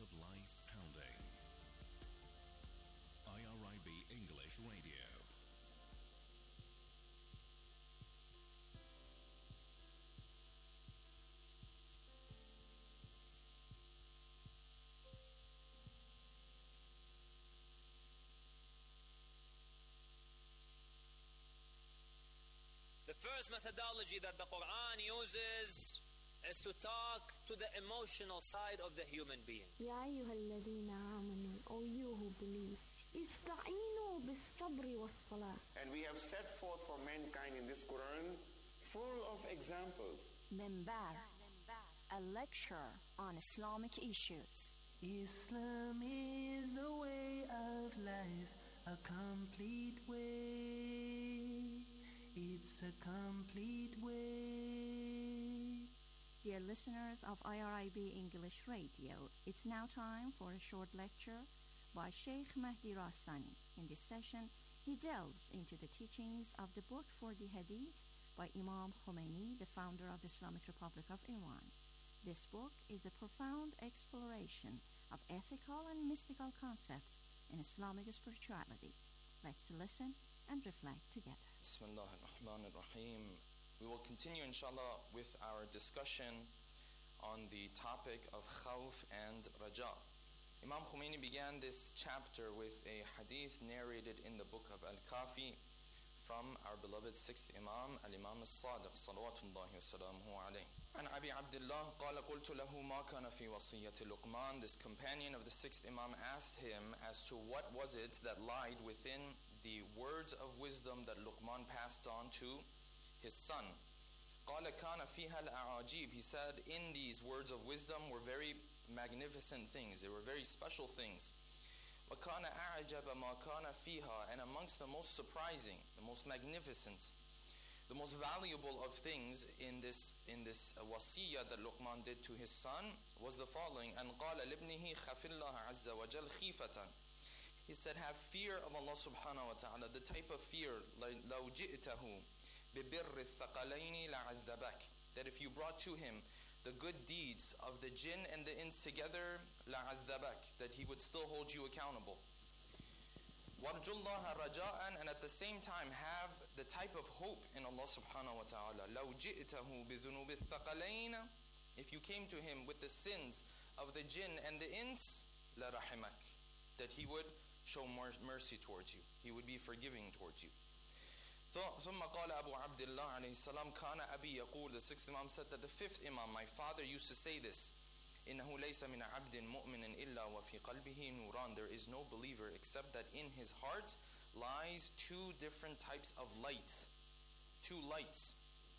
of life pounding. IRIB English Radio. The first methodology that the Quran uses is to talk to the emotional side of the human being. يا أيها الذين آمنوا, O you who believe, استعينوا بالصبر والصلاة. And we have set forth for mankind in this Quran full of examples. Minbar, a lecture on Islamic issues. Islam is a way of life, a complete way. It's a complete way. Dear listeners of IRIB English Radio, it's now time for a short lecture by Sheikh Mahdi Rastani. In this session, he delves into the teachings of the book for the Hadith by Imam Khomeini, the founder of the Islamic Republic of Iran. This book is a profound exploration of ethical and mystical concepts in Islamic spirituality. Let's listen and reflect together. Bismillah ar-Rahman ar-Rahim. We will continue, inshallah, with our discussion on the topic of khawf and raja. Imam Khomeini began this chapter with a hadith narrated in the book of Al-Kafi from our beloved sixth Imam, Al-Imam As-Sadiq, salawatullahi wa salamuhu alayhi. And Abi Abdullah qala qultu lahu ma kana fi wasiyyati Luqman. This companion of the sixth Imam asked him as to what was it that lied within the words of wisdom that Luqman passed on to his son. قَالَ كَانَ فِيهَا الْأَعَاجِيبِ. He said, in these words of wisdom were very magnificent things. They were very special things. وَكَانَ أَعْجَبَ مَا كَانَ فِيهَا. And amongst the most surprising, the most magnificent, the most valuable of things in this wasiyah that Luqman did to his son was the following. أَنْ قَالَ لِابْنِهِ خَفِ اللَّهَ عَزَّ وَجَلْ خِيفَةً. He said, have fear of Allah subhanahu wa ta'ala, the type of fear, لَوْ جِئْتَهُ بِبِرِّ الثَّقَلَيْنِ لَعَذَّبَكَ. That if you brought to him the good deeds of the jinn and the ins together, لَعَذَّبَكَ, that he would still hold you accountable. وَارْجُ اللَّهَ رَجَاءً. And at the same time have the type of hope in Allah subhanahu wa ta'ala. لَوْ جِئْتَهُ بِذُنُوبِ الثَّقَلَيْنِ. If you came to him with the sins of the jinn and the ins, لَرَحِمَكَ, that he would show mercy towards you. He would be forgiving towards you. ثم قال أبو عبد الله عليه السلام كان أبي يقول. The sixth Imam said that the fifth Imam, my father, used to say this. إنه ليس من عبد مؤمن إلا وفي قلبه نوران. There is no believer except that in his heart lies two different types of lights. Two lights.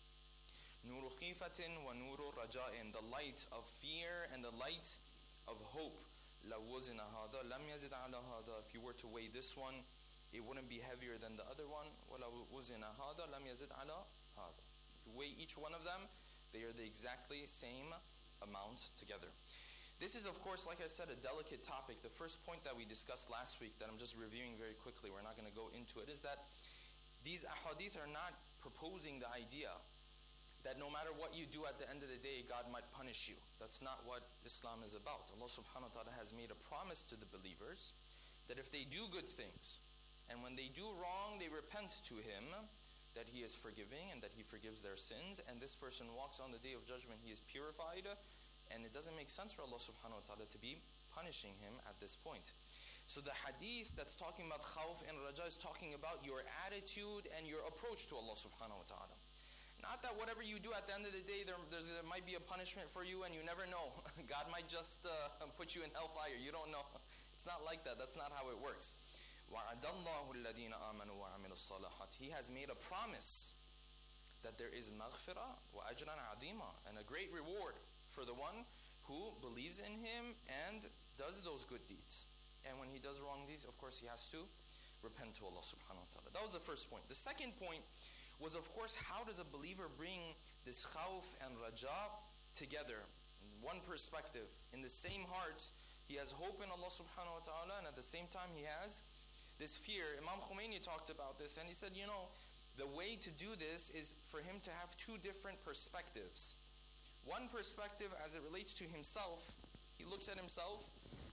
نور خيفة ونور رجاء. The light of fear and the light of hope. لو وزن هذا لم يزد على هذا. If you were to weigh this one, it wouldn't be heavier than the other one. ولو وزن هذا لم يزد على هذا. If you weigh each one of them, they are the exactly same amount together. This is, of course, like I said, a delicate topic. The first point that we discussed last week, that I'm just reviewing very quickly, we're not going to go into it, is that these ahadith are not proposing the idea that no matter what you do at the end of the day, God might punish you. That's not what Islam is about. Allah subhanahu wa ta'ala has made a promise to the believers that if they do good things, and when they do wrong, they repent to Him, that He is forgiving and that He forgives their sins, and this person walks on the Day of Judgment, he is purified, and it doesn't make sense for Allah subhanahu wa ta'ala to be punishing him at this point. So the hadith that's talking about khawf and raja is talking about your attitude and your approach to Allah subhanahu wa ta'ala. Not that whatever you do at the end of the day, there might be a punishment for you and you never know. God might just put you in hellfire. You don't know. It's not like that. That's not how it works. وَعَدَ اللَّهُ الَّذِينَ آمَنُوا وَعَمِلُوا الصَّالِحَاتِ. He has made a promise that there is maghfirah wa ajran adima, and a great reward for the one who believes in Him and does those good deeds. And when he does wrong deeds, of course he has to repent to Allah subhanahu wa ta'ala. That was the first point. The second point was, of course, how does a believer bring this khawf and raja together? In one perspective, in the same heart, he has hope in Allah subhanahu wa ta'ala, and at the same time he has this fear. Imam Khomeini talked about this, and he said, the way to do this is for him to have two different perspectives. One perspective as it relates to himself, he looks at himself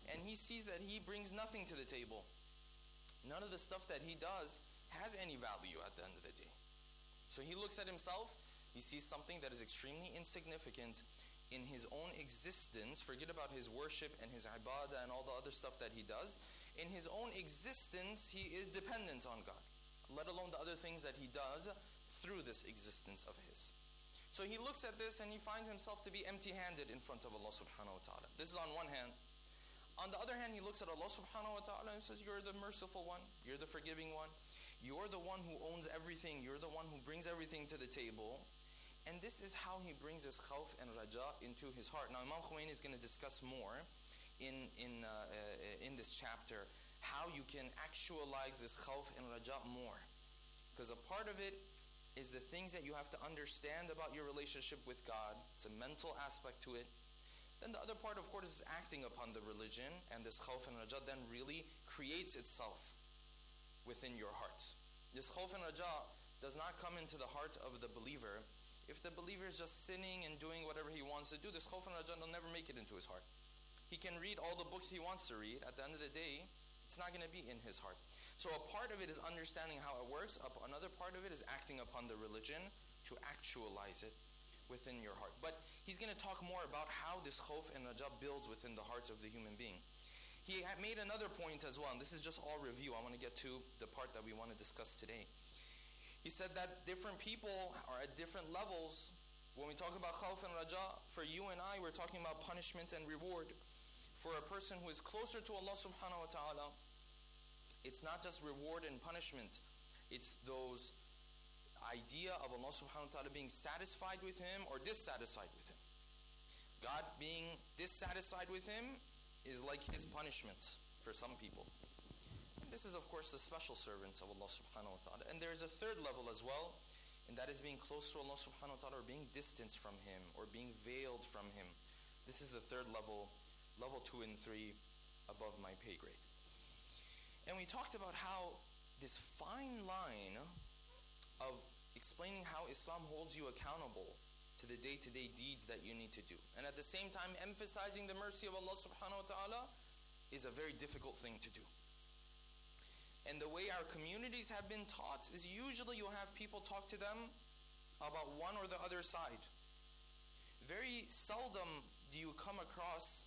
and he sees that he brings nothing to the table. None of the stuff that he does has any value at the end of the day. So he looks at himself, he sees something that is extremely insignificant in his own existence. Forget about his worship and his ibadah and all the other stuff that he does. In his own existence, he is dependent on God, let alone the other things that he does through this existence of his. So he looks at this and he finds himself to be empty-handed in front of Allah subhanahu wa ta'ala. This is on one hand. On the other hand, he looks at Allah subhanahu wa ta'ala and says, you're the merciful one, you're the forgiving one, you're the one who owns everything, you're the one who brings everything to the table. And this is how he brings his khawf and raja into his heart. Now Imam Khomeini is going to discuss more in this chapter how you can actualize this khawf and raja more. Because a part of it is the things that you have to understand about your relationship with God. It's a mental aspect to it. Then the other part, of course, is acting upon the religion, and this khawf and raja then really creates itself within your hearts. This khawf and raja does not come into the heart of the believer. If the believer is just sinning and doing whatever he wants to do, this khawf and raja will never make it into his heart. He can read all the books he wants to read. At the end of the day, it's not going to be in his heart. So a part of it is understanding how it works. Another part of it is acting upon the religion to actualize it within your heart. But he's going to talk more about how this khawf and raja builds within the heart of the human being. He made another point as well, and this is just all review. I want to get to the part that we want to discuss today. He said that different people are at different levels. When we talk about khawf and raja, for you and I, we're talking about punishment and reward. For a person who is closer to Allah subhanahu wa ta'ala, it's not just reward and punishment. It's those idea of Allah subhanahu wa ta'ala being satisfied with him or dissatisfied with him. God being dissatisfied with him is like his punishments for some people. And this is of course the special servants of Allah subhanahu wa ta'ala. And there is a third level as well, and that is being close to Allah subhanahu wa ta'ala or being distanced from him or being veiled from him. This is the third level, level 2 and 3 above my pay grade. And we talked about how this fine line of explaining how Islam holds you accountable to the day-to-day deeds that you need to do, and at the same time emphasizing the mercy of Allah subhanahu wa ta'ala, is a very difficult thing to do. And the way our communities have been taught is usually you'll have people talk to them about one or the other side. Very seldom do you come across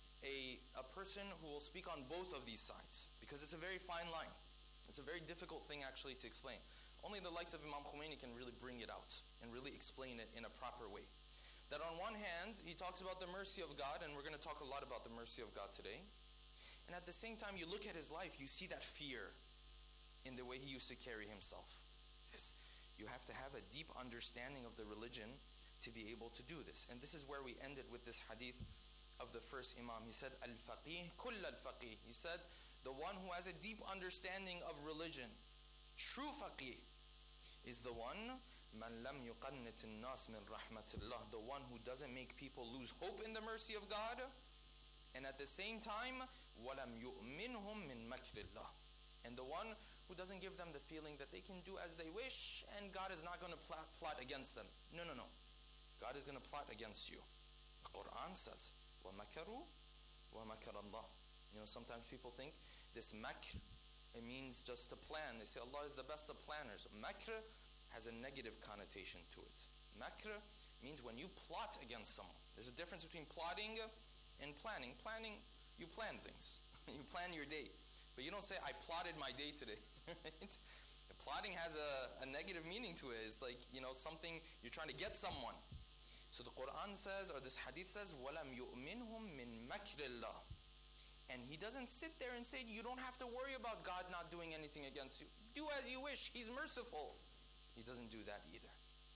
a person who will speak on both of these sides, because it's a very fine line. It's a very difficult thing actually to explain. Only the likes of Imam Khomeini can really bring it out and really explain it in a proper way. That on one hand, he talks about the mercy of God, and we're going to talk a lot about the mercy of God today. And at the same time, you look at his life, you see that fear in the way he used to carry himself. Yes, you have to have a deep understanding of the religion to be able to do this. And this is where we ended with this hadith of the first Imam. He said, Al-Faqih, kull al-Faqih. He said, the one who has a deep understanding of religion, true faqih, is the one, man lam yuqannit an-nas min rahmatillah, the one who doesn't make people lose hope in the mercy of God, and at the same time, walam yu'minhum min makrillah, and the one who doesn't give them the feeling that they can do as they wish and God is not going to plot against them. No. God is going to plot against you. The Quran says, وَمَكَرُوا وَمَكَرَ اللَّهُ. Sometimes people think this makr, it means just a plan. They say Allah is the best of planners. Makr has a negative connotation to it. Makr means when you plot against someone. There's a difference between plotting and planning. Planning, you plan things. You plan your day. But you don't say, I plotted my day today. Right? Plotting has a negative meaning to it. It's like, something, you're trying to get someone. So the Quran says, or this hadith says, وَلَمْ يُؤْمِنْهُمْ مِنْ مَكْرِ اللَّهِ. And he doesn't sit there and say, you don't have to worry about God not doing anything against you. Do as you wish. He's merciful. He doesn't do that either.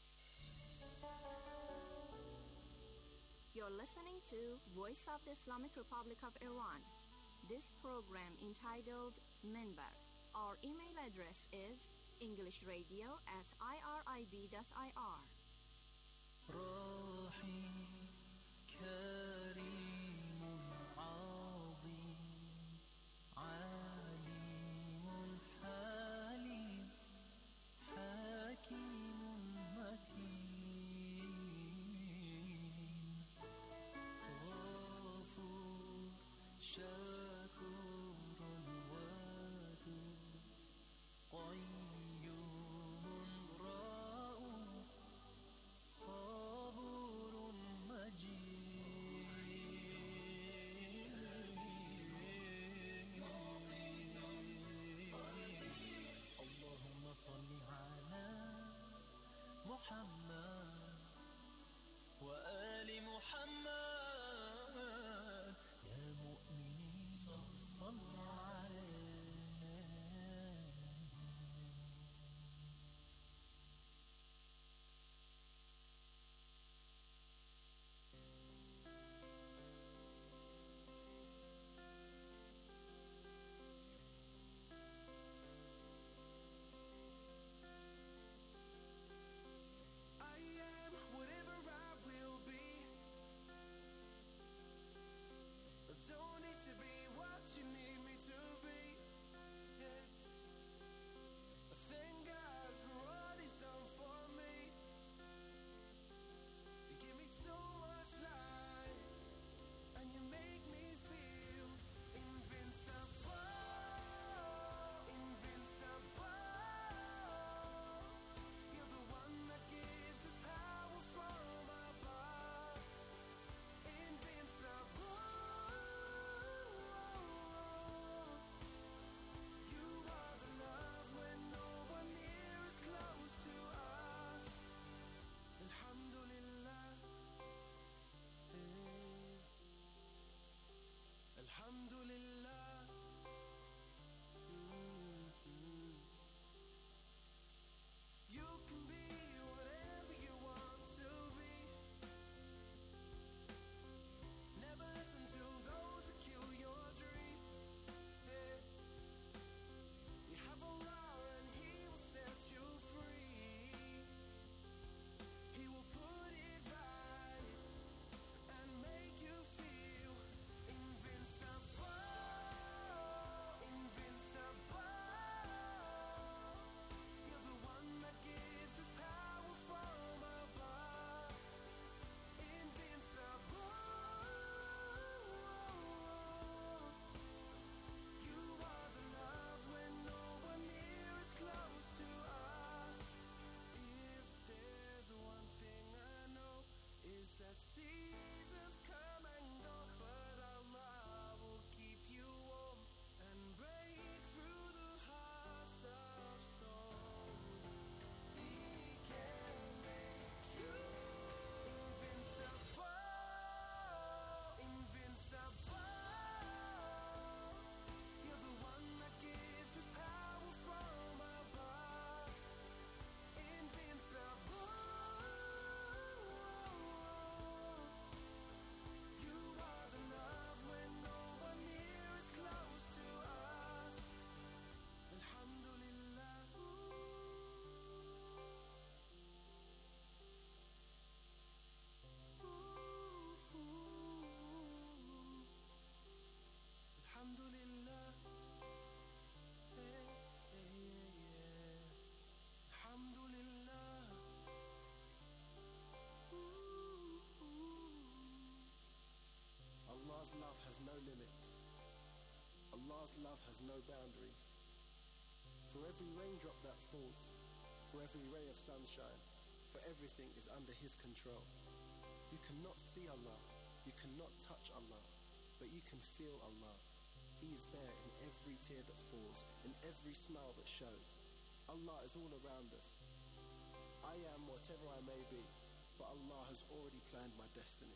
You're listening to Voice of the Islamic Republic of Iran. This program entitled Minbar. Our email address is englishradio@irib.ir. شاء صلوا عليه. Allah's love has no limits. Allah's love has no boundaries. For every raindrop that falls, for every ray of sunshine, for everything is under His control. You cannot see Allah, you cannot touch Allah, but you can feel Allah. He is there in every tear that falls, in every smile that shows. Allah is all around us. I am whatever I may be, but Allah has already planned my destiny.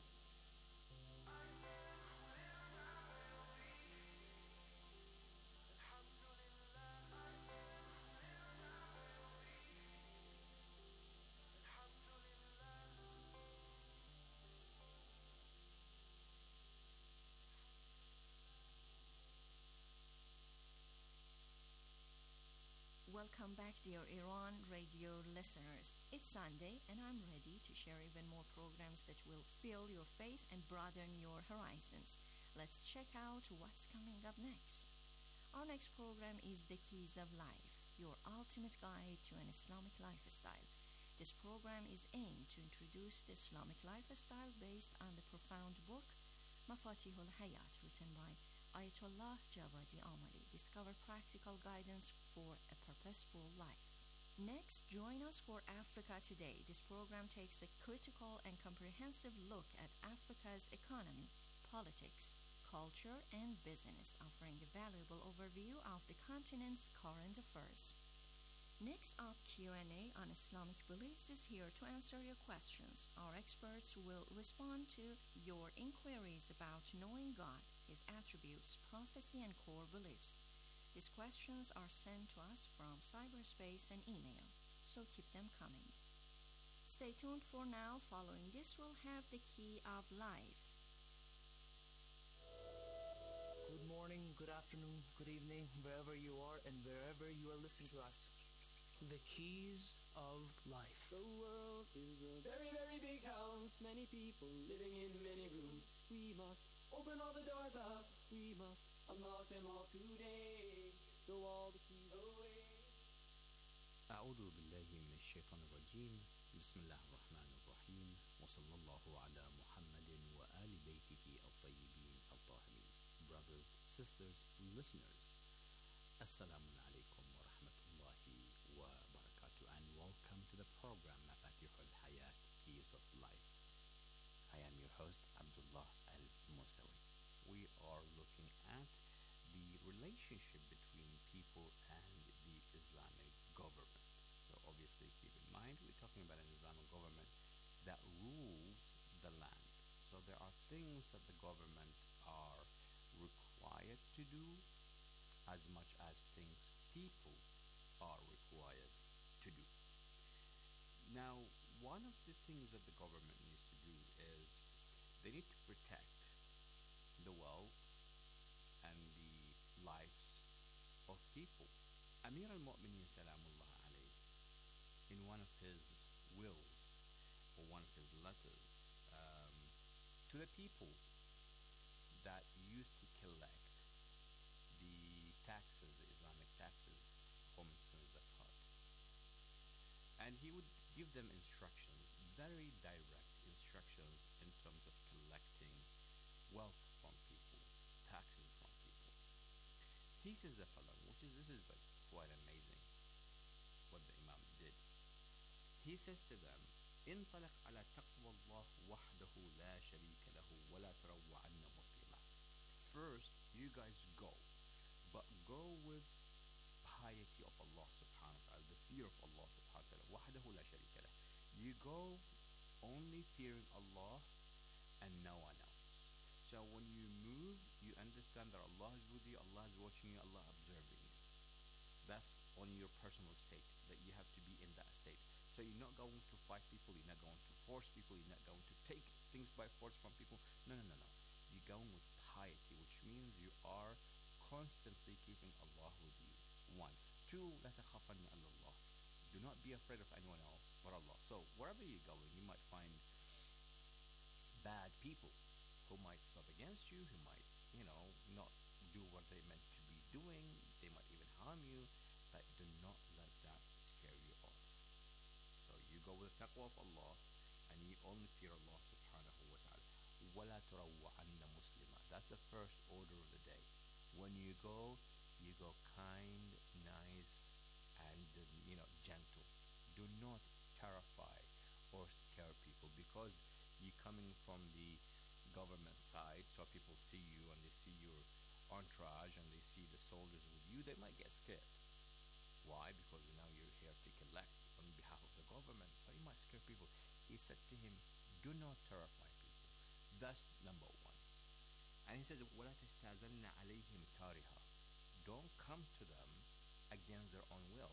Welcome back, dear Iran radio listeners. It's Sunday, and I'm ready to share even more programs that will fill your faith and broaden your horizons. Let's check out what's coming up next. Our next program is The Keys of Life, your ultimate guide to an Islamic lifestyle. This program is aimed to introduce the Islamic lifestyle based on the profound book Mafatihul Hayat, written by Ayatollah Javadi Amali. Discover practical guidance for a purposeful life. Next, join us for Africa Today. This program takes a critical and comprehensive look at Africa's economy, politics, culture, and business, offering a valuable overview of the continent's current affairs. Next up, Q&A on Islamic beliefs is here to answer your questions. Our experts will respond to your inquiries about knowing God, his attributes, prophecy, and core beliefs. These questions are sent to us from cyberspace and email, so keep them coming. Stay tuned for now. Following this, we'll have the key of life. Good morning, good afternoon, good evening, wherever you are and wherever you are listening to us. The keys of life. The world is a very, very big house. Many people living in many rooms. We must open all the doors up. We must unlock them all today. Throw all the keys away. أعوذ بالله من الشيطان الرجيم. بسم الله الرحمن الرحيم. وصلى الله على محمد وآل بيته الطيبين الطاهرين. Brothers, sisters, listeners, Assalamu alaikum wa rahmatullahi wa barakatuh, and welcome to the program Mafatih al-Hayat, Keys of Life. I am your host, Abdullah al-Musawi. We are looking at the relationship between people and the Islamic government. So obviously keep in mind we're talking about an Islamic government that rules the land. So there are things that the government are required to do as much as things people are required to do. Now, one of the things that the government needs to do is they need to protect the wealth and the lives of people. Amir al-Mu'minin Salamullah alayh, in one of his wills or one of his letters to the people that used to collect the taxes, the Islamic taxes, khums and zakat. And he would give them instructions, very direct instructions in terms of collecting wealth from people, taxes from people. He says the following, this is like quite amazing what the Imam did. He says to them, انطلق على تقوى الله وحده لا شريك له ولا تروعن مسلما. First, you guys go, but go with piety of Allah subhanahu wa ta'ala, the fear of Allah subhanahu wa ta'ala. وحده لا شريك له. You go only fearing Allah and no one else. So when you move, you understand that Allah is with you, Allah is watching you, Allah observing you. That's on your personal state, that you have to be in that state. So you're not going to fight people, you're not going to force people, you're not going to take things by force from people. No. You're going with piety, which means you are constantly keeping Allah with you. 1. 2, لا تخافن إلا الله. Do not be afraid of anyone else but Allah. So wherever you're going, you might find bad people who might stop against you, who might, not do what they meant to be doing. They might even harm you, but do not let that scare you off. So you go with the taqwa of Allah, and you only fear Allah subhanahu wa ta'ala. وَلَا تُرَوَّعَنَّ مُسْلِمًا. That's the first order of the day. When you go kind, nice, and gentle. Do not terrify or scare people, because you're coming from the government side, so people see you and they see your entourage and they see the soldiers with you, they might get scared. Why? Because now you're here to collect on behalf of the government, so you might scare people. He said to him, do not terrify people. That's number 1. And he says, وَلَا تَسْتَأْذَنَّ عَلَيْهِمْ كَارِهًا. Don't come to them against their own will.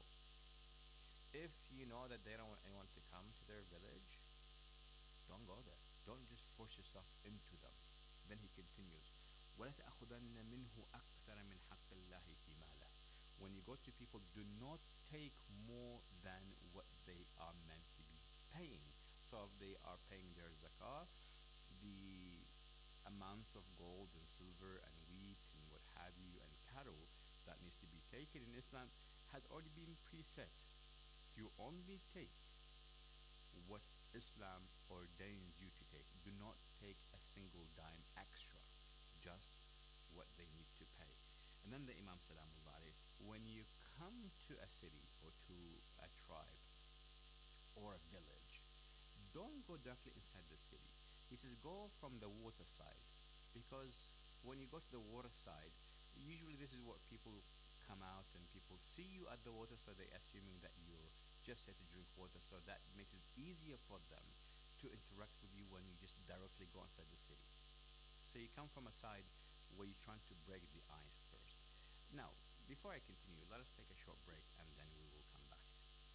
If you know that they don't want anyone to come to their village, don't go there. Don't just force yourself into them. Then he continues, وَلَا تَأْخُذَنَّ مِنْهُ أَكْثَرَ مِنْ حَقِّ اللَّهِ فِي مَالَهِ. When you go to people, do not take more than what they are meant to be paying. So if they are paying their zakah, the amounts of gold and silver and wheat and what have you and cattle that needs to be taken in Islam has already been preset. You only take what Islam ordains you to take. Do not take a single dime extra, just what they need to pay. And then the Imam Salamullah alayhi, when you come to a city or to a tribe or a village, don't go directly inside the city. He says go from the water side, because when you go to the water side, usually this is what people come out and people see you at the water, so they're assuming that you're just here to drink water, so that makes it easier for them to interact with you when you just directly go inside the city. So you come from a side where you're trying to break the ice first. Now, before I continue, let us take a short break and then we will come back.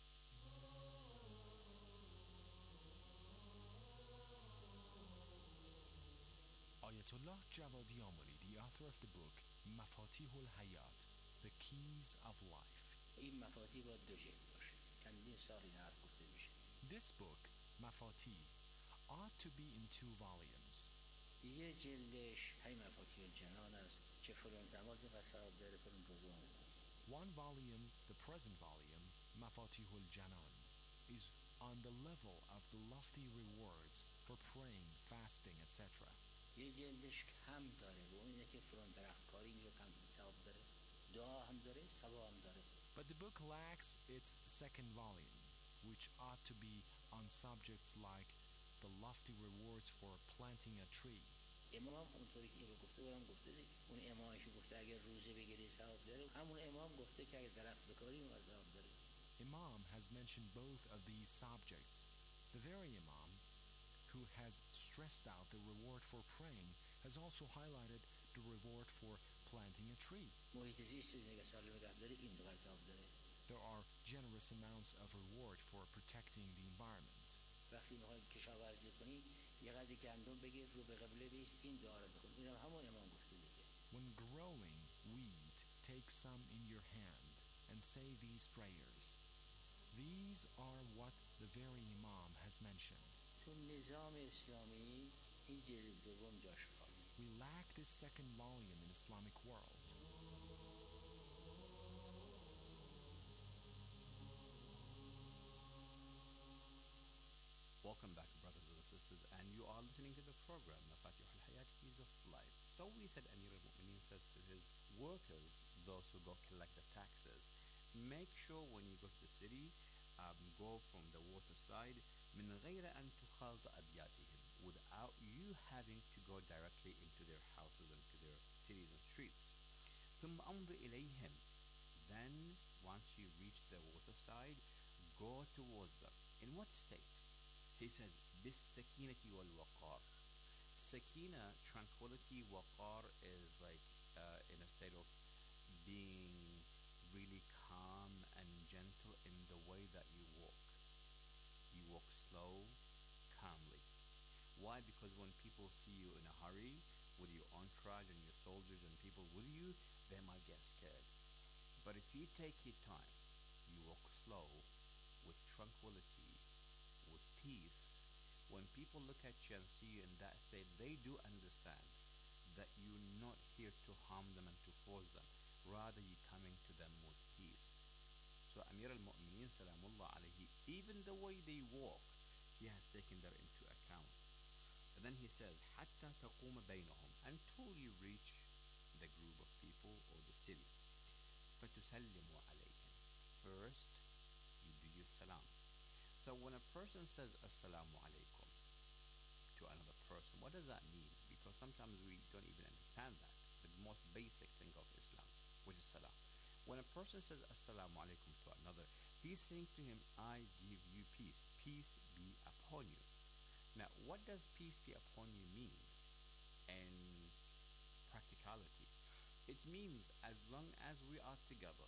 Ayatollah Javadi Amoli, the author of the book Mafatih al-Hayat, The Keys of Life. این مفاتیح باید دو جلد باشه. چندین سال این حرف گفته میشه. This book, Mafatih, ought to be in 2 volumes. یه جلدش های مفاتیح الجنان است که فلان نماز قصاب داره فلان دوم. One volume, the present volume, Mafatih al-Janan, is on the level of the lofty rewards for praying, fasting, etc. یه جلدش کم داره و اون اینه که فلان درختکاری اینجا کم ثواب داره، دعا هم داره، ثواب هم داره. But the book lacks its second volume, which ought to be on subjects like the lofty rewards for planting a tree. امام اونطوری که اینو گفته برام گفته دیگه. اون امامش گفته اگر روزه بگیری ثواب داره، همون امام گفته که اگر درخت بکاری اون ثواب داره. Imam has mentioned both of these subjects. The very Imam who has stressed out the reward for praying has also highlighted the reward for planting a tree. محیط زیست نگه داره این دو ثواب داره. There are generous amounts of reward for protecting the environment. وقتی میخوای کشاورزی کنی یه قدری گندم بگیر رو به قبله بیست این دعا رو بکن. اینم همون امام گفته دیگه. When growing wheat, take some in your hand and say these prayers. These are what the very Imam has mentioned. تو نظام اسلامی این جلد دوم جاش خالی. We lack this second volume in Islamic world. Welcome back, brothers and sisters, and you are listening to the program Mafatih al-Hayat, Keys of Life. So we said Amir al-Mu'mineen says to his workers, those who go collect the taxes, make sure when you go to the city, go from the water side من غير أن تخالط أبياتهم, without you having to go directly into their houses and to their cities and streets. ثم أمضي إليهم, then once you reach the water side, go towards them. In what state? He says بالسكينة والوقار. Sakina, tranquility. Waqar is like in a state of being really calm and gentle in the way that you walk. You walk slow, calmly. Why? Because when people see you in a hurry with your entourage and your soldiers and people with you, they might get scared. But if you take your time, you walk slow, with tranquility, with peace, when people look at you and see you in that state, they do understand that you're not here to harm them and to force them. Rather, you're coming to them with peace. So Amir al-Mu'mineen, salamullah alayhi, even the way they walk, he has taken that into account. And then he says, حَتَّى تَقُومَ بَيْنَهُمْ, until you reach the group of people or the city. فَتُسَلِّمُ عَلَيْهِمْ, first, you do your salam. So when a person says assalamu alaikum to another person, what does that mean? Because sometimes we don't even understand that, the most basic thing of Islam, which is salam. When a person says assalamu alaikum to another, he's saying to him, I give you peace. Peace be upon you. Now, what does peace be upon you mean in practicality? It means as long as we are together,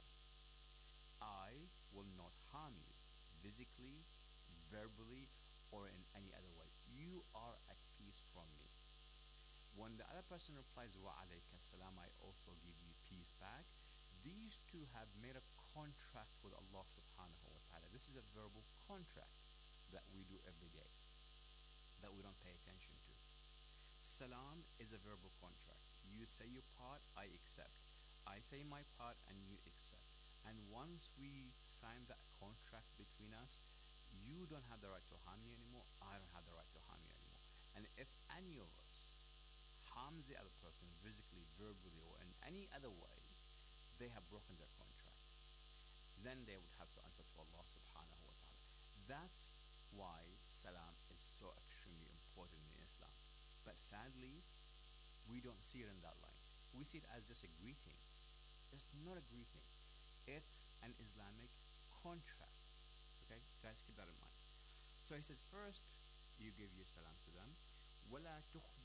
I will not harm you physically, verbally, or in any other way. You are at peace from me. When the other person replies, wa alayka salam, I also give you peace back. These two have made a contract with Allah subhanahu wa ta'ala. This is a verbal contract that we do every day, that we don't pay attention to. Salam is a verbal contract. You say your part, I accept. I say my part, and you accept. And once we sign that contract between us, you don't have the right to harm me anymore, I don't have the right to harm you anymore. And if any of us harms the other person physically, verbally, or in any other way, they have broken their contract. Then they would have to answer to Allah subhanahu wa ta'ala. That's why salam is so extremely important in Islam. But sadly, we don't see it in that light. We see it as just a greeting. It's not a greeting. It's an Islamic contract. Okay, guys, keep that in mind. So he says, first, you give your salam to them. وَلَا تُخْدِجْ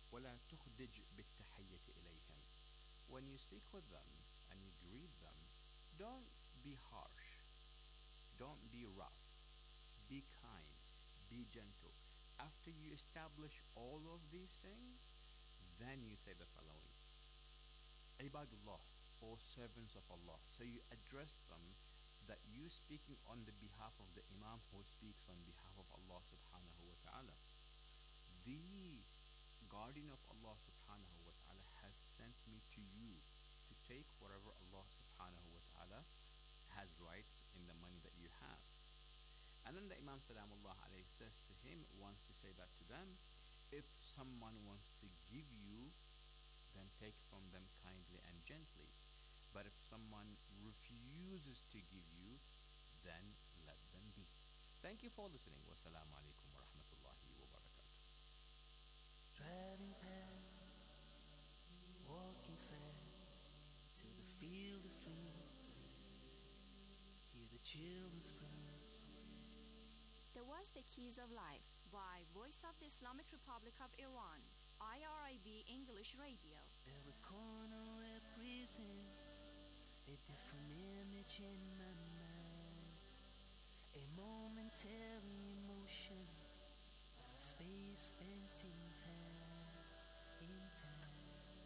ولا تخدج بالتحية إليهم. When you speak with them and you greet them, don't be harsh, don't be rough, be kind, be gentle. After you establish all of these things, then you say the following: Ibadullah, or servants of Allah. So you address them that you speaking on the behalf of the Imam who speaks on behalf of Allah subhanahu wa ta'ala. The guardian of Allah subhanahu wa ta'ala has sent me to you to take whatever Allah subhanahu wa ta'ala has rights in the money that you have. And then the Imam Salamullah alayhi says to him, once you say that to them, if someone wants to give you, then take from them kindly and gently. But if someone refuses to give you, then let them be. Thank you for listening. Wassalamu alaikum wa rahmatullahi wa barakatuh. Driving past, walking fast to the field of dreams. Hear the children scream. There was The Keys of Life by Voice of the Islamic Republic of Iran, IRIB English Radio. Every corner represents a different image in my mind, a momentary emotion, space spent in time, in time.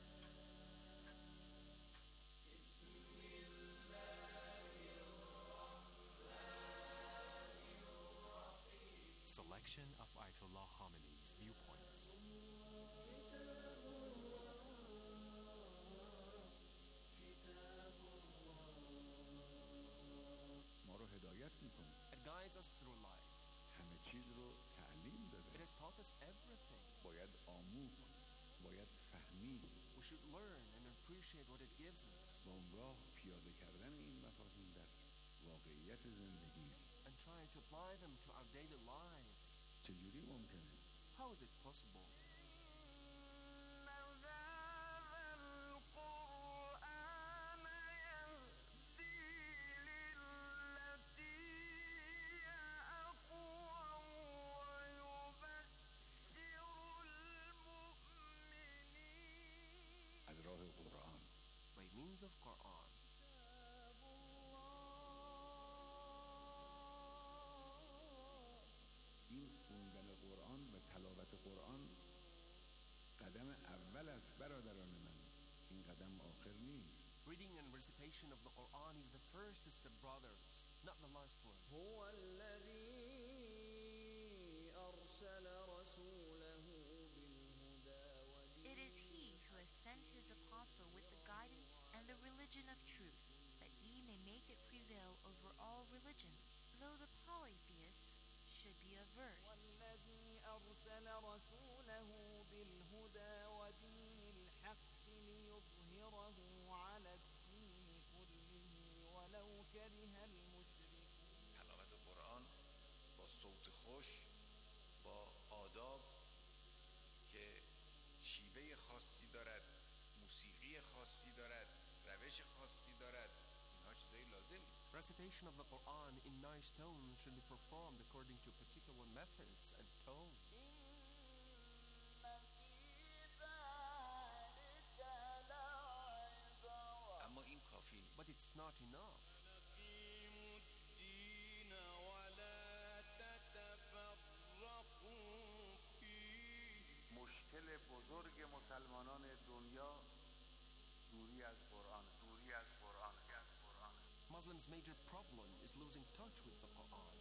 Selection of Ayatollah Khamenei's viewpoints. ما رو هدایت میکنه. It guides us through life. همه چیز رو تعلیم داده. It has taught us everything. باید آموخت، باید فهمید. We should learn and appreciate what it gives us. با اون راه پیاده کردن این مفاهیم در واقعیت زندگی. And trying to apply them to our daily lives. چجوری ممکنه؟ How is it possible? از راه قرآن. By means of Quran. این خوندن قرآن و تلاوت قرآن قدم اول است برادران من. این قدم آخر نیست. Reading and recitation of the Quran is the first step, brothers, not the last one. هو الذي أرسل رسوله بالهدى It is he who has sent his apostle with the guidance and the religion of truth, that he may make it prevail over all religions, though the polytheists should be averse. والذي أرسل رسوله بالهدى ودين الحق ليظهره على الدين كله ولو كره المشركون. تلاوت قرآن با صوت خوش، با آداب که شیوه خاصی دارد، موسیقی خاصی دارد، روش خاصی دارد، اینها چیزایی لازم نیست. Recitation of the Quran in nice tones should be performed according to particular methods and tones. اما این کافی نیست. But it's not enough. مشکل بزرگ مسلمانان دنیا دوری از قرآن. Muslims' major problem is losing touch with the Quran.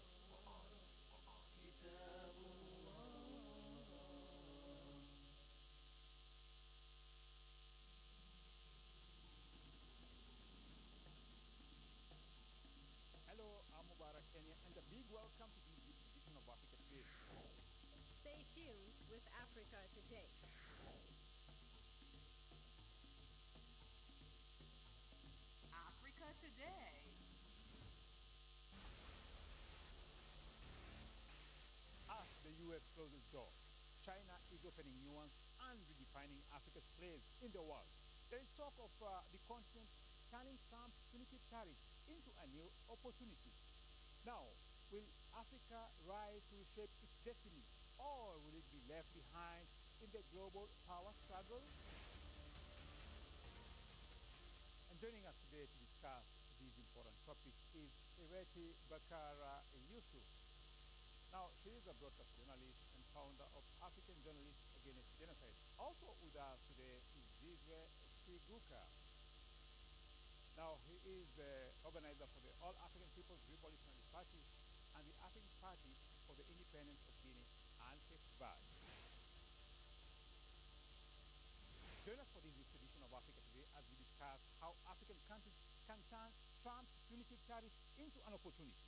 Hello, I'm Mubarak Kenya, and a big welcome to this week's edition of Africa Today. Stay tuned with Africa Today. Africa Today. As the U.S. closes doors, China is opening new ones and redefining Africa's place in the world. There is talk of the continent turning Trump's punitive tariffs into a new opportunity. Now, will Africa rise to reshape its destiny, or will it be left behind in the global power struggle? And joining us today to discuss this important topic is Ireti Bakara Yusuf. Now, she is a broadcast journalist and founder of African Journalists Against Genocide. Also with us today is Zizwe Triguka. Now, he is the organizer for the All African People's Revolutionary Party and the African Party for the Independence of Guinea and Cape Verde. Join us for this week's edition of Africa Today as we discuss how African countries can turn Trump's punitive tariffs into an opportunity.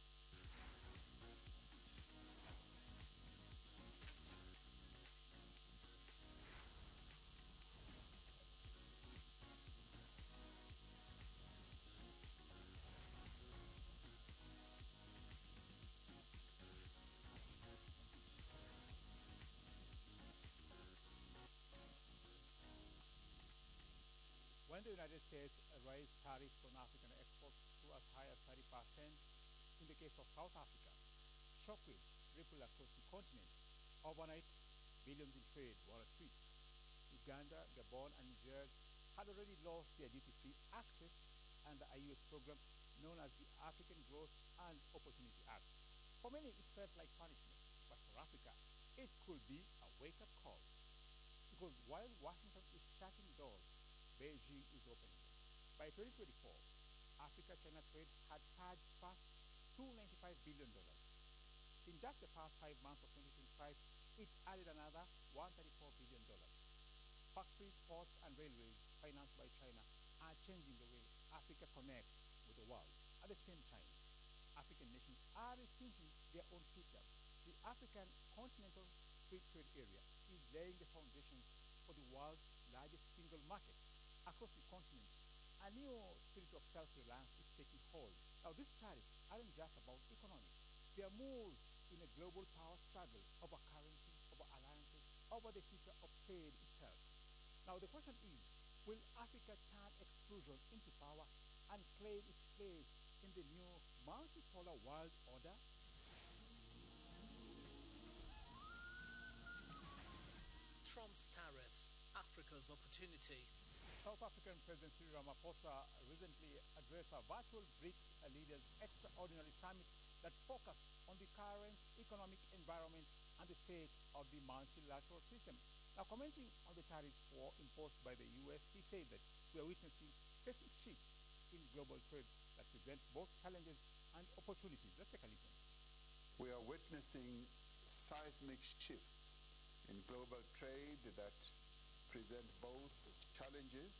When the United States raised tariffs on African exports to as high as 30% in the case of South Africa, shockwaves rippled across the continent. Overnight, billions in trade were at risk. Uganda, Gabon, and Niger had already lost their duty-free access under a U.S. program known as the African Growth and Opportunity Act. For many, it felt like punishment, but for Africa, it could be a wake-up call. Because while Washington is shutting doors, Beijing is opening. By 2024, Africa-China trade had surged past $295 billion. In just the past 5 months of 2025, it added another $134 billion. Factories, ports, and railways financed by China are changing the way Africa connects with the world. At the same time, African nations are rethinking their own future. The African Continental Free Trade Area is laying the foundations for the world's largest single market. Across the continent, a new spirit of self-reliance is taking hold. Now, these tariffs aren't just about economics. They are moves in a global power struggle over currency, over alliances, over the future of trade itself. Now, the question is, will Africa turn exclusion into power and claim its place in the new multipolar world order? Trump's tariffs, Africa's opportunity. South African President Cyril Ramaphosa recently addressed a virtual BRICS leaders' extraordinary summit that focused on the current economic environment and the state of the multilateral system. Now, commenting on the tariffs imposed by the U.S., he said that we are witnessing seismic shifts in global trade that present both challenges and opportunities. Let's take a listen. We are witnessing seismic shifts in global trade that present both challenges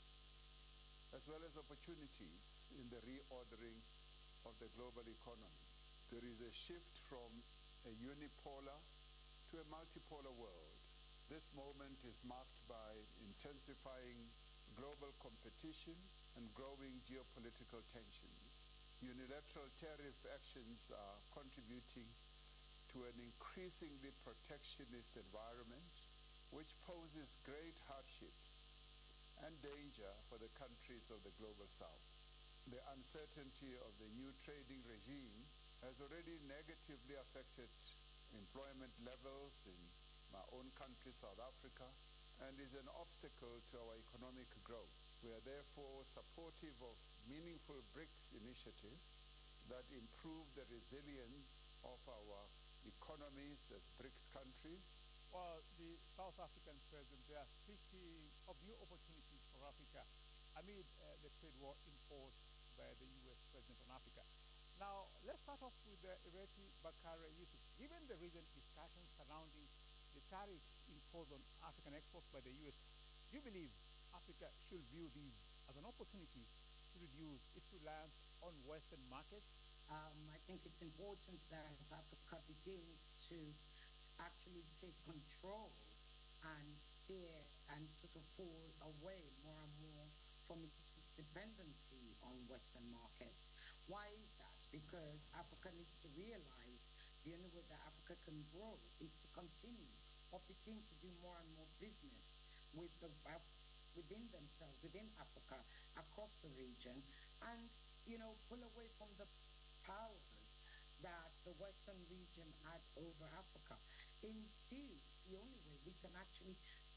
as well as opportunities in the reordering of the global economy. There is a shift from a unipolar to a multipolar world. This moment is marked by intensifying global competition and growing geopolitical tensions. Unilateral tariff actions are contributing to an increasingly protectionist environment, which poses great hardships and danger for the countries of the global south. The uncertainty of the new trading regime has already negatively affected employment levels in my own country, South Africa, and is an obstacle to our economic growth. We are therefore supportive of meaningful BRICS initiatives that improve the resilience of our economies as BRICS countries. Well, the South African president, they are speaking of new opportunities for Africa amid the trade war imposed by the U.S. president on Africa. Now, let's start off with Ireti Bakara Yusuf. Given the recent discussions surrounding the tariffs imposed on African exports by the U.S., do you believe Africa should view these as an opportunity to reduce its reliance on Western markets? I think it's important that Africa begins to actually take control and steer and sort of pull away more and more from its dependency on Western markets. Why is that? Because Africa needs to realize the only way that Africa can grow is to continue or begin to do more and more business with within themselves, within Africa, across the region, and, pull away from the powers that the Western region had over Africa. Indeed, the only way we can actually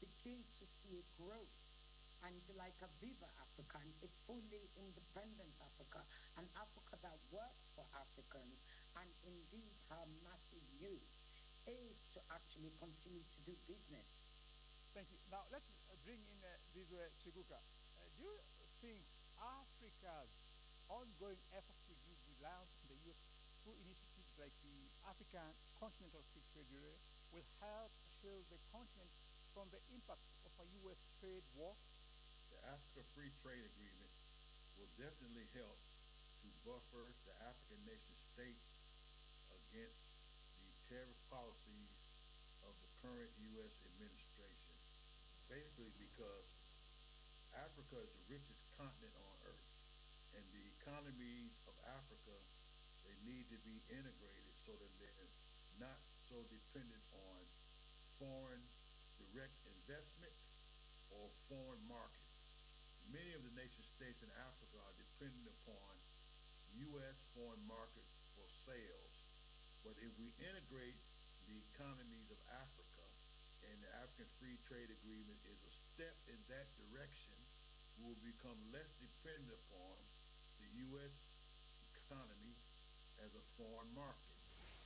begin to see a growth, and if you like, a Viva Africa, a fully independent Africa, an Africa that works for Africans, and indeed her massive youth is to actually continue to do business. Thank you. Now let's bring in Zizwe Chiguka. Do you think Africa's ongoing efforts to reduce reliance on the U.S. through initiatives like the African Continental Free Trade Area will help shield the continent from the impacts of a U.S. trade war? The Africa Free Trade Agreement will definitely help to buffer the African nation states against the tariff policies of the current U.S. administration. Basically because Africa is the richest continent on earth, and the economies of Africa, they need to be integrated so that they're not so dependent on foreign direct investment or foreign markets. Many of the nation states in Africa are dependent upon U.S. foreign market for sales. But if we integrate the economies of Africa, and the African Free Trade Agreement is a step in that direction, we will become less dependent upon the U.S. economy as a foreign market.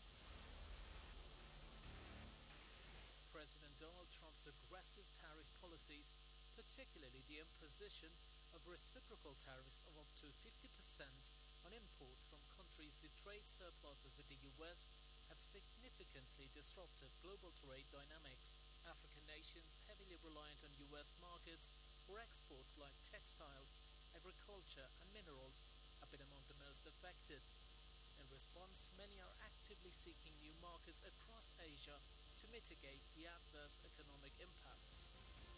President Donald Trump's aggressive tariff policies, particularly the imposition of reciprocal tariffs of up to 50% on imports from countries with trade surpluses with the U.S., have significantly disrupted global trade dynamics. African nations heavily reliant on U.S. markets for exports like textiles, agriculture and minerals have been among the most affected. In response, many are actively seeking new markets across Asia to mitigate the adverse economic impacts.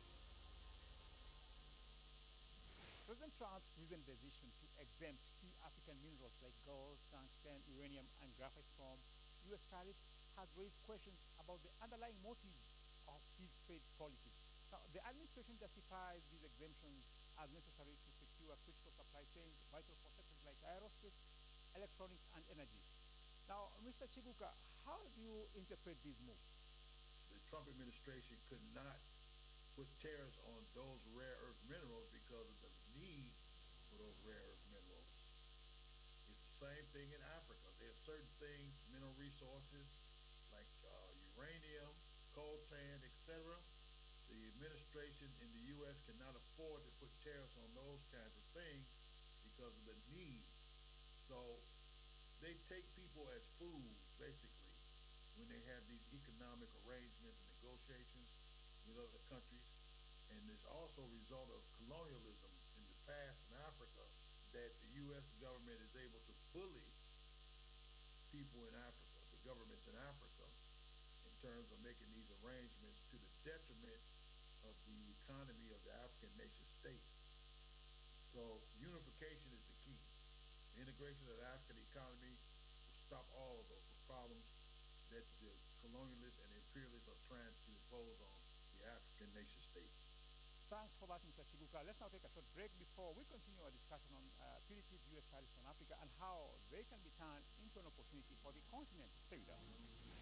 President Trump's recent decision to exempt key African minerals like gold, tungsten, uranium and graphite from U.S. tariffs has raised questions about the underlying motives of these trade policies. Now, the administration justifies these exemptions as necessary to secure critical supply chains vital for sectors like aerospace, electronics, and energy. Now, Mr. Chiguka, how do you interpret these moves? The Trump administration could not put tariffs on those rare earth minerals because of the need for those rare earth minerals. It's the same thing in Africa. There are certain things, mineral resources like uranium, coltan, etc. The administration in the U.S. cannot afford to put tariffs on those kinds of things because of the need. So they take people as fools, basically, when they have these economic arrangements and negotiations with other countries. And there's also a result of colonialism in the past in Africa that the U.S. government is able to bully people in Africa, the governments in Africa, in terms of making these arrangements to the detriment of the economy of the African nation states. So unification is the key. The integration of the African economy will stop all of those problems that the colonialists and imperialists are trying to impose on the African nation states. Thanks for that, Mr. Chiguka. Let's now take a short break before we continue our discussion on punitive U.S. tariffs on Africa and how they can be turned into an opportunity for the continent. Stay with us.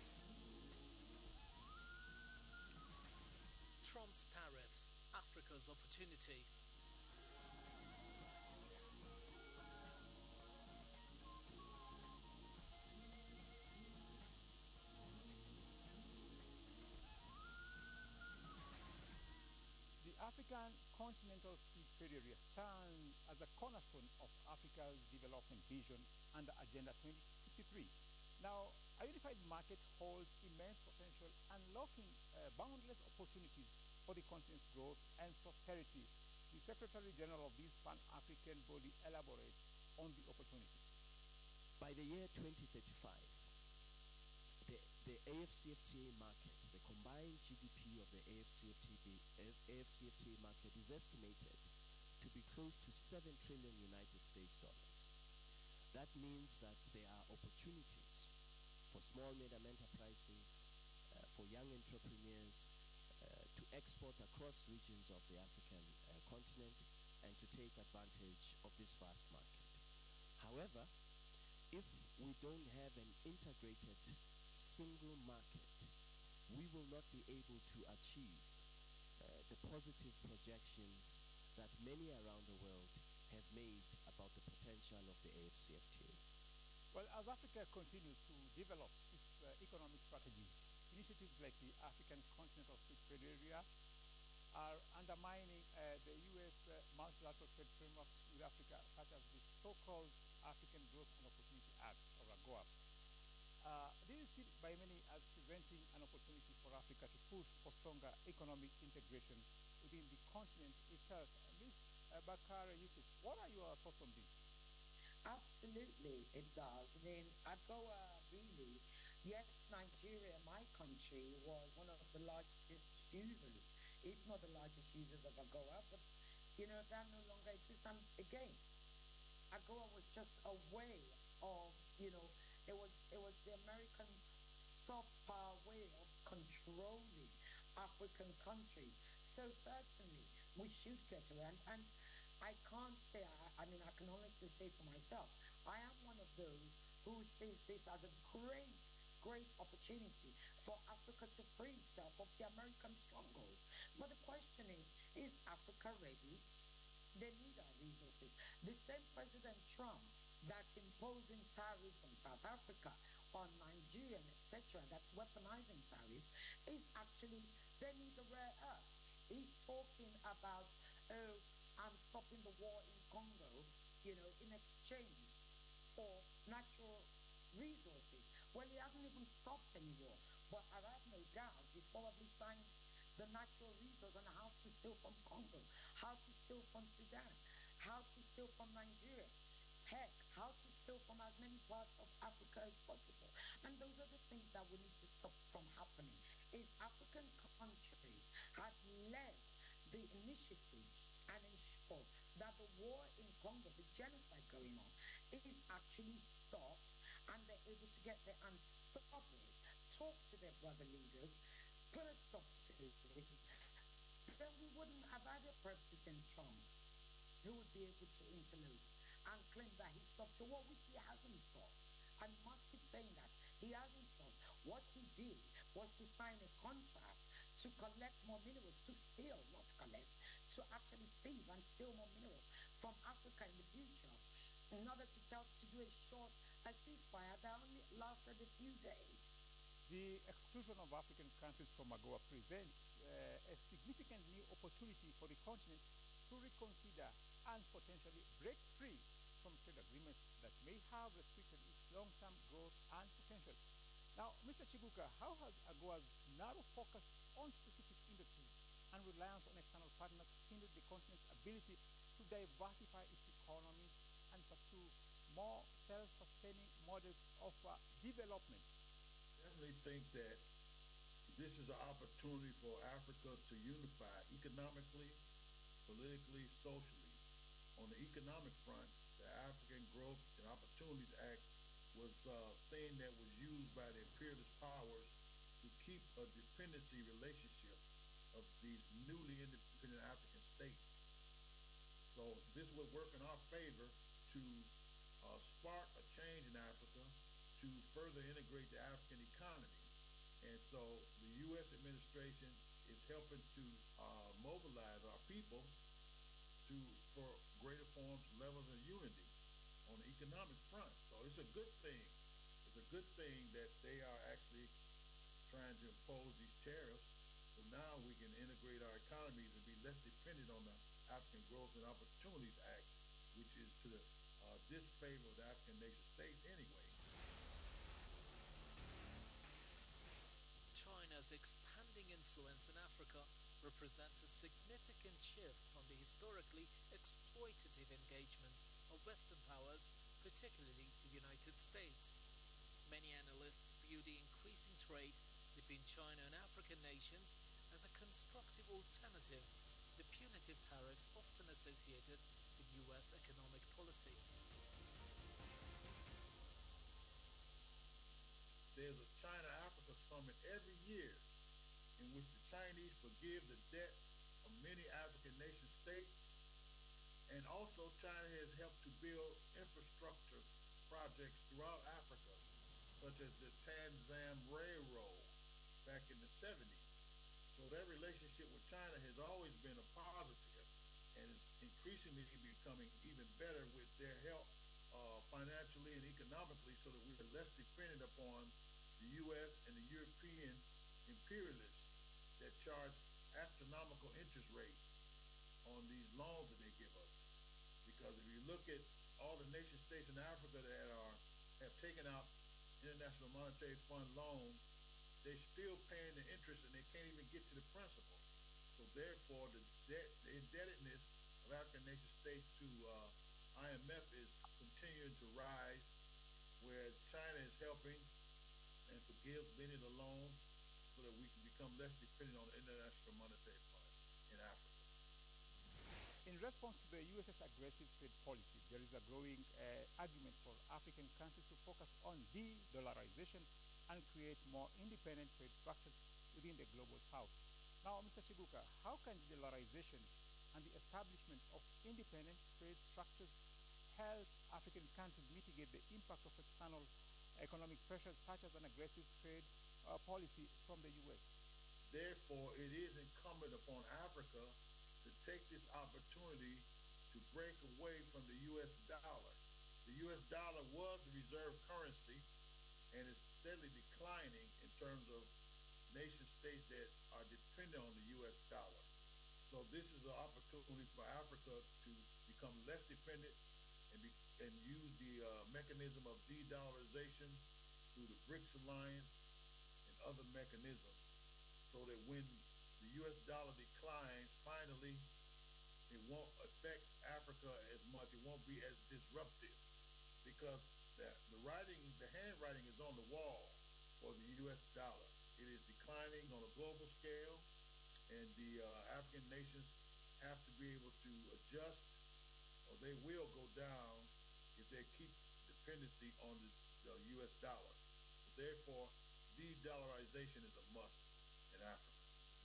Trump's tariffs, Africa's opportunity. The African Continental Free Trade Area stands as a cornerstone of Africa's development vision under Agenda 2063. Now, a unified market holds immense potential, unlocking boundless opportunities for the continent's growth and prosperity. The Secretary General of this Pan-African body elaborates on the opportunities. By the year 2035, the AFCFTA market, the combined GDP of the AFCFTA market is estimated to be close to $7 trillion United States dollars. That means that there are opportunities for small medium enterprises, for young entrepreneurs to export across regions of the African continent and to take advantage of this vast market. However, if we don't have an integrated single market, we will not be able to achieve the positive projections that many around the world have made about the potential of the AFCFTA? Well, as Africa continues to develop its economic strategies, initiatives like the African Continental Free Trade Area are undermining the U.S. multilateral trade frameworks with Africa, such as the so-called African Growth and Opportunity Act, or AGOA. This is seen by many as presenting an opportunity for Africa to push for stronger economic integration within the continent itself. Ms. Bakare Yusuf, what are your thoughts on this? Absolutely, it does. I mean, AGOA really, yes, Nigeria, my country, was one of the largest users, if not the largest users of AGOA, but, that no longer exists. And again, AGOA was just a way of, it was the American soft power way of controlling African countries. So certainly we should get away. And I can't say, I can honestly say for myself, I am one of those who sees this as a great opportunity for Africa to free itself of the American stronghold. But the question is Africa ready? They need our resources. The same President Trump that's imposing tariffs on South Africa, on Nigeria, etc., that's weaponizing tariffs, is actually, they need the rare earth. He's talking about, I'm stopping the war in Congo, in exchange for natural resources. Well, he hasn't even stopped any war, but I have no doubt he's probably signed the natural resource on how to steal from Congo, how to steal from Sudan, how to steal from Nigeria, heck, how to steal from as many parts of Africa as possible. And those are the things that we need to stop from happening. If African countries had led the initiative and ensured that the war in Congo, the genocide going on, is actually stopped, and they're able to get there and stop it, talk to their brother leaders, put a stop to it, then we wouldn't have had a President Trump who would be able to interlude and claim that he stopped a war, which he hasn't stopped. I must keep saying that. He hasn't stopped. What he did was to sign a contract to collect more minerals, to steal, not collect, to actually thieve and steal more minerals from Africa in the future, in order to do a short ceasefire that only lasted a few days. The exclusion of African countries from AGOA presents a significant new opportunity for the continent to reconsider and potentially break free from trade agreements that may have restricted its long-term growth and potential. Now, Mr. Chiguka, how has AGOA's narrow focus on specific industries and reliance on external partners hindered the continent's ability to diversify its economies and pursue more self-sustaining models of development? I definitely think that this is an opportunity for Africa to unify economically, politically, socially. On the economic front, the African Growth and Opportunities Act was a thing that was used by the imperialist powers to keep a dependency relationship of these newly independent African states. So this would work in our favor to spark a change in Africa to further integrate the African economy. And so the U.S. administration is helping to mobilize our people for greater forms, levels of unity on the economic front. So it's a good thing. It's a good thing that they are actually trying to impose these tariffs. So now we can integrate our economies and be less dependent on the African Growth and Opportunities Act, which is to the disfavor of the African nation states anyway. China's expanding influence in Africa represents a significant shift from the historically exploitative engagement of Western powers, particularly the United States. Many analysts view the increasing trade between China and African nations as a constructive alternative to the punitive tariffs often associated with U.S. economic policy. There's a China-Africa summit every year in which the Chinese forgive the debt of many African nation states. And also China has helped to build infrastructure projects throughout Africa, such as the Tanzam Railroad back in the 70s. So that relationship relationship with China has always been a positive and is increasingly becoming even better with their help financially and economically, so that we are less dependent upon the U.S. and the European imperialists that charge astronomical interest rates on these loans that they give us. Because if you look at all the nation states in Africa that have taken out International Monetary Fund loans, they're still paying the interest and they can't even get to the principal. So therefore, the indebtedness of African nation states to IMF is continuing to rise, whereas China is helping and forgives many of the loans so that we can become less dependent on the International Monetary Fund in Africa. In response to the US's aggressive trade policy, there is a growing argument for African countries to focus on de-dollarization and create more independent trade structures within the global south. Now, Mr. Chiguka, how can dollarization and the establishment of independent trade structures help African countries mitigate the impact of external economic pressures such as an aggressive trade policy from the U.S.? Therefore, it is incumbent upon Africa to take this opportunity to break away from the U.S. dollar. The U.S. dollar was the reserve currency and is steadily declining in terms of nation states that are dependent on the U.S. dollar. So this is an opportunity for Africa to become less dependent and use the mechanism of de-dollarization through the BRICS alliance and other mechanisms, so that when the U.S. dollar declines, finally, it won't affect Africa as much. It won't be as disruptive, because the handwriting is on the wall for the U.S. dollar. It is declining on a global scale, and the African nations have to be able to adjust, or they will go down if they keep dependency on the U.S. dollar. Therefore, de-dollarization is a must in Africa.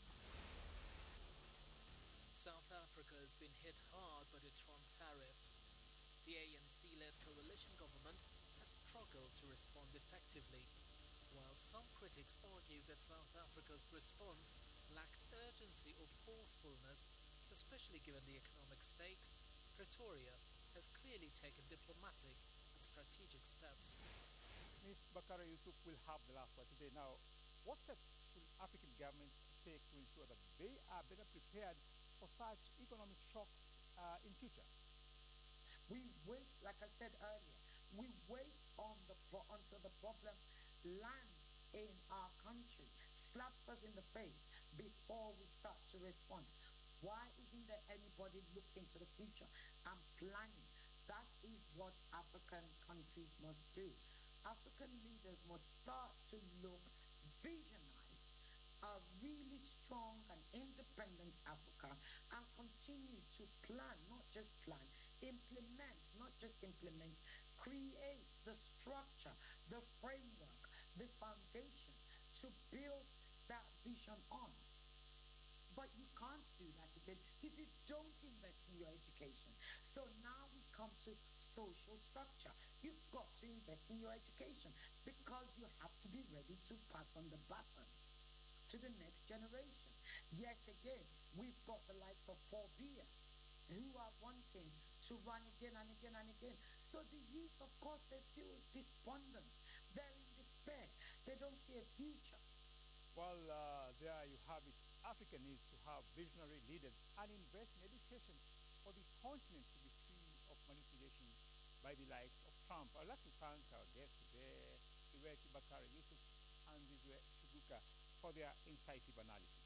South Africa has been hit hard by the Trump tariffs. The ANC-led coalition government has struggled to respond effectively, while some critics argue that South Africa's response lacked urgency or forcefulness, especially given the economic stakes. Pretoria has clearly taken diplomatic and strategic steps. Ms. Bakara Yusuf will have the last word today. Now, what steps should African governments take to ensure that they are better prepared for such economic shocks in future? We wait, like I said earlier, we wait until the problem lands in our country, slaps us in the face before we start to respond. Why isn't there anybody looking to the future and planning? That is what African countries must do. African leaders must start to look, visionize a really strong and independent Africa, and continue to plan, not just plan, implement, not just implement, create the structure, the framework, the foundation to build that vision on. But you can't do that again if you don't invest in your education. So now we come to social structure. You've got to invest in your education, because you have to be ready to pass on the baton to the next generation. Yet again, we've got the likes of Paul Biya, who are wanting to run again and again and again. So the youth, of course, they feel despondent. They're in despair. They don't see a future. Well, there you have it. Africa needs to have visionary leaders and invest in education for the continent to be free of manipulation by the likes of Trump. I'd like to thank our guests today, Iwechi Bakara Yusuf and Zizwe Chiguka, for their incisive analysis.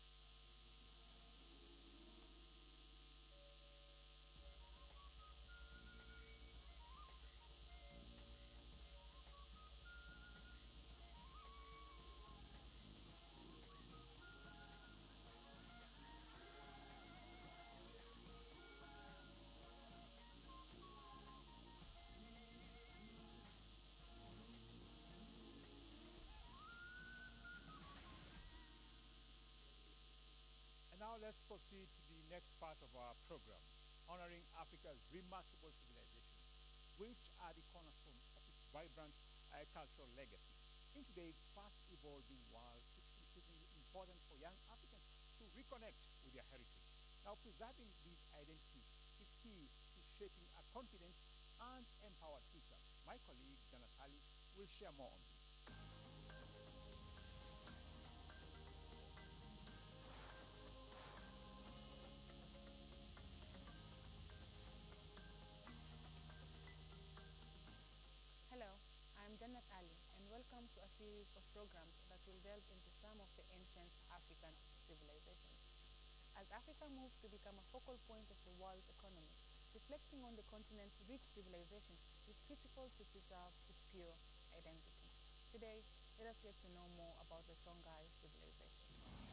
Now let's proceed to the next part of our program, honoring Africa's remarkable civilizations, which are the cornerstone of its vibrant cultural legacy. In today's fast-evolving world, it's increasingly important for young Africans to reconnect Now, preserving this identity is key to shaping a confident and empowered future. My colleague, Janet Ali, will share more on this. Hello, I am Jannat Ali, and welcome to a series of programs that will delve into some of the ancient African civilizations. As Africa moves to become a focal point of the world's economy, reflecting on the continent's rich civilization is critical to preserve its pure identity. Today, let us get to know more about the Songhai civilization.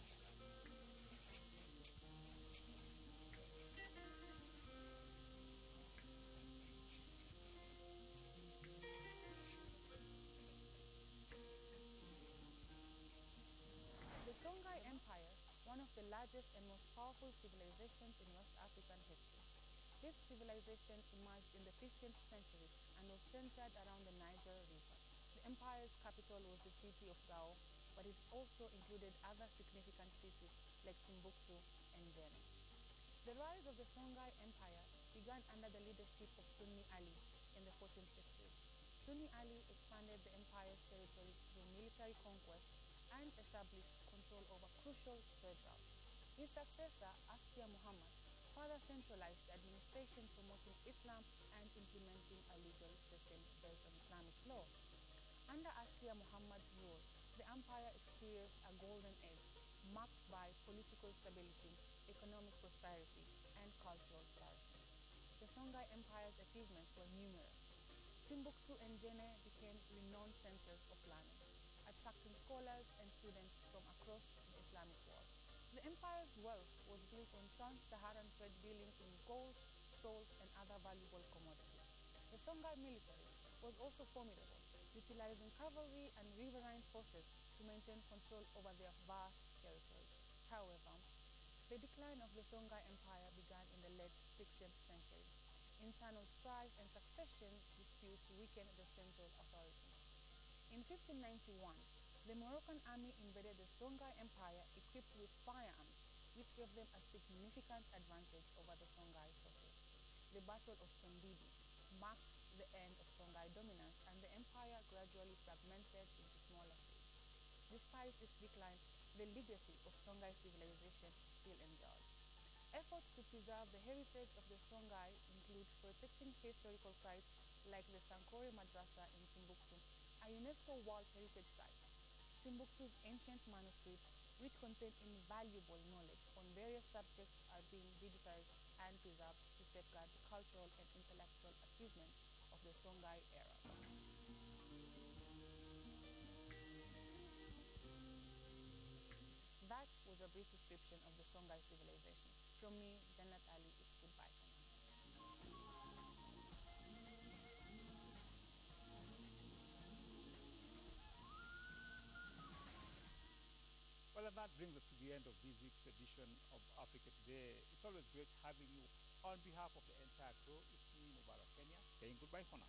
The Songhai Empire, one of the largest and most powerful civilizations in West African history. This civilization emerged in the 15th century and was centered around the Niger River. The empire's capital was the city of Gao, but it also included other significant cities like Timbuktu and Jenne. The rise of the Songhai Empire began under the leadership of Sunni Ali in the 1460s. Sunni Ali expanded the empire's territories through military conquests and established control over crucial trade routes. His successor, Askia Muhammad, further centralized the administration, promoting Islam and implementing a legal system based on Islamic law. Under Askia Muhammad's rule, the empire experienced a golden age marked by political stability, economic prosperity, and cultural flourishing. The Songhai Empire's achievements were numerous. Timbuktu and Jenne became renowned centers of learning, attracting scholars and students from across the Islamic world. The empire's wealth was built on trans-Saharan trade dealing in gold, salt, and other valuable commodities. The Songhai military was also formidable, utilizing cavalry and riverine forces to maintain control over their vast territories. However, the decline of the Songhai Empire began in the late 16th century. Internal strife and succession disputes weakened the central authority. In 1591, the Moroccan army invaded the Songhai Empire equipped with firearms, which gave them a significant advantage over the Songhai forces. The Battle of Tondibi marked the end of Songhai dominance, and the empire gradually fragmented into smaller states. Despite its decline, the legacy of Songhai civilization still endures. Efforts to preserve the heritage of the Songhai include protecting historical sites like the Sankore Madrasa in Timbuktu, a UNESCO World Heritage Site. Timbuktu's ancient manuscripts, which contain invaluable knowledge on various subjects, are being digitized and preserved to safeguard the cultural and intellectual achievements of the Songhai era. That was a brief description of the Songhai civilization. From me, Jannat Ali, it's goodbye for now. Well, and that brings us to the end of this week's edition of Africa Today. It's always great having you. On behalf of the entire crew, it's me, Mubarak Kenya, saying goodbye for now.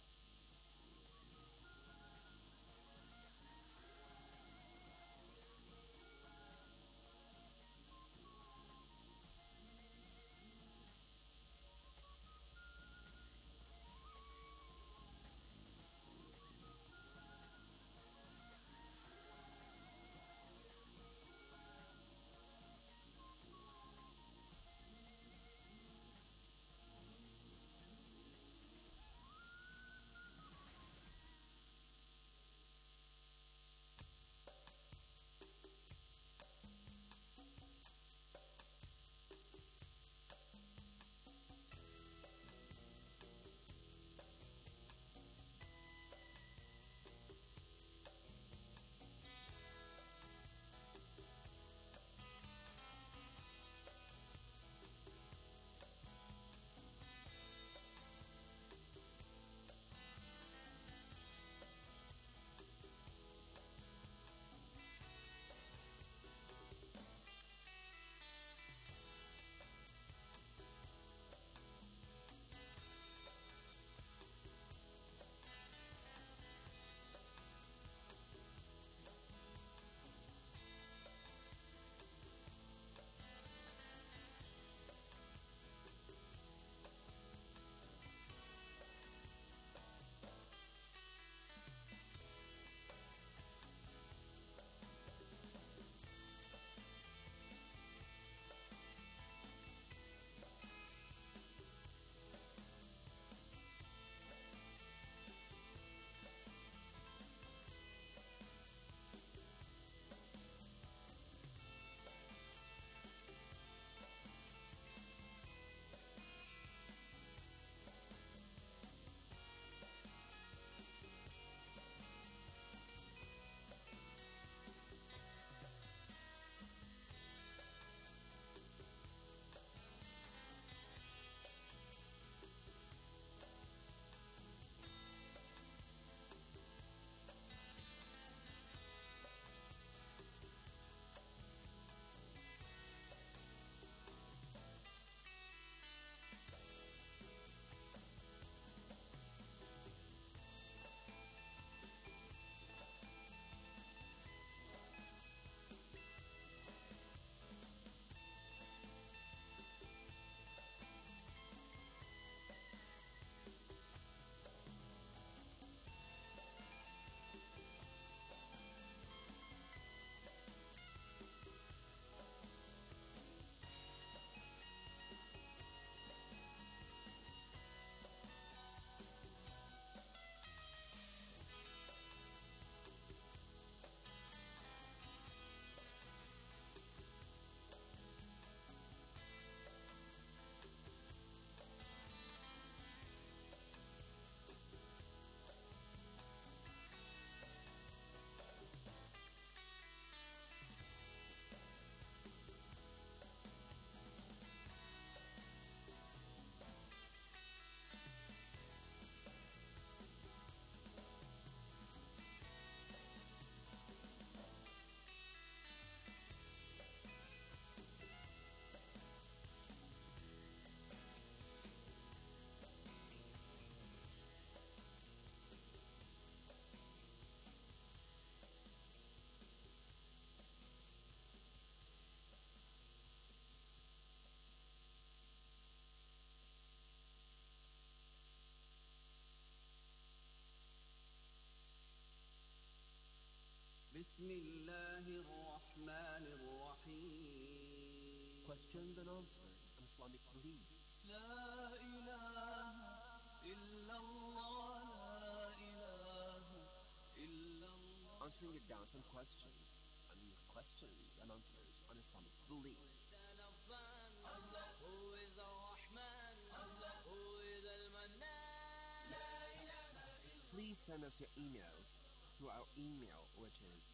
بسم الله الرحمن الرحيم. Questions and answers on Islamic beliefs. لا إله إلا الله لا إله إلا الله. Answering your doubts and questions and answers on Islamic beliefs. Allah who is Ar-Rahman, Allah who is Al-Mannan. Please send us your emails through our email, which is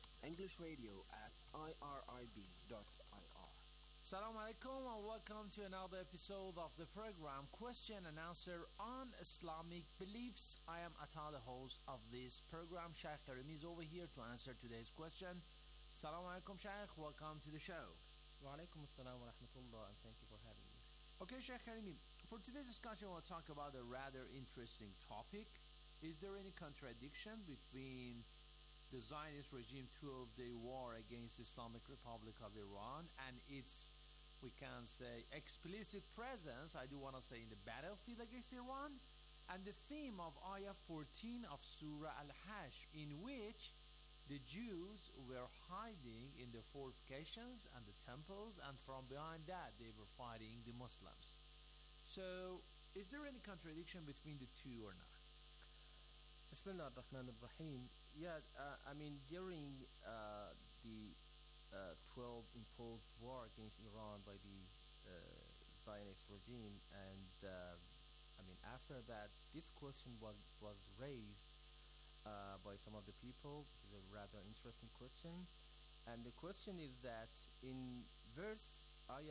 englishradio@irib.ir. Assalamu alaikum and welcome to another episode of the program Question and Answer on Islamic Beliefs. I am Atta, the host of this program. Shaykh Karimi is over here to answer today's question. Assalamu alaikum, Shaykh. Welcome to the show. Wa alaikum assalam wa rahmatullah, and thank you for having me. Okay, Shaykh Karimi, for today's discussion, we'll talk about a rather interesting topic. Is there any contradiction between the Zionist regime 12-day war against the Islamic Republic of Iran and its, we can say, explicit presence, I do want to say, in the battlefield against Iran, and the theme of Ayah 14 of Surah Al-Hajj, in which the Jews were hiding in the fortifications and the temples, and from behind that they were fighting the Muslims. So, is there any contradiction between the two or not? Bismillah ar-Rahman ar-Rahim. Yeah, during the 12 imposed war against Iran by the Zionist regime, and after that, this question was raised by some of the people. This is a rather interesting question, and the question is that in verse